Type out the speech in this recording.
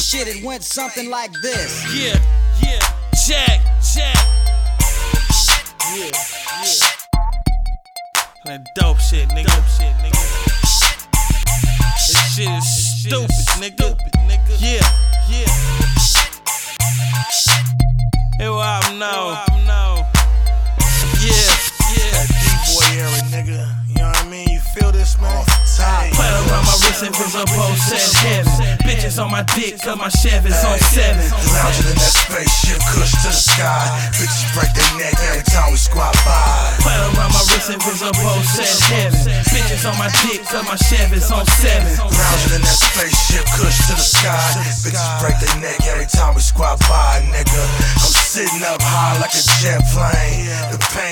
shit, it went something like this. Yeah, check. Yeah. That dope shit, nigga. This shit is stupid, nigga. Yeah. Here I know. Yeah. D-boy era, nigga. You know what I mean? You feel this, man? Put around my wrist and visible, said heaven. Bitches on my dick, cause my Chevy's on 7. Lounging in that spaceship, cush to the sky. Bitches break their neck every time we squat by. Put around my wrist and visible, said heaven. Bitches on my dick, cause my Chevy's on 7. Lounging in that spaceship, cush to the sky. Bitches break their neck every time we squat by, nigga. I'm sitting up high like a jet plane. The pain